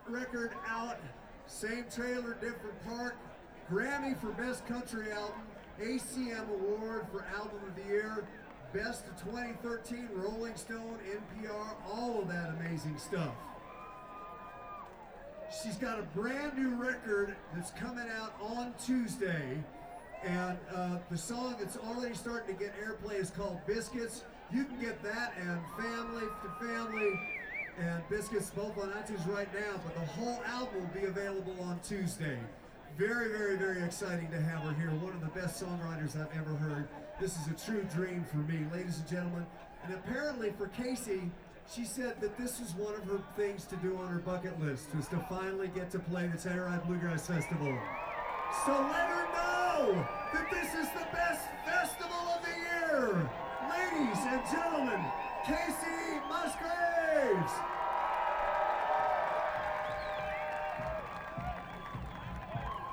record out, same trailer, different park, Grammy for Best Country Album, ACM Award for Album of the Year, Best of 2013, Rolling Stone, NPR, all of that amazing stuff. She's got a brand new record that's coming out on Tuesday, and the song that's already starting to get airplay is called Biscuits. You can get that and Family to Family and Biscuits both on iTunes right now, but the whole album will be available on Tuesday. Very, very, very exciting to have her here. One of the best songwriters I've ever heard. This is a true dream for me, ladies and gentlemen. And apparently for Casey, she said that this is one of her things to do on her bucket list, was to finally get to play the Telluride Bluegrass Festival. So let her know that this is the best festival of the year. Ladies and gentlemen, Kacey Musgraves.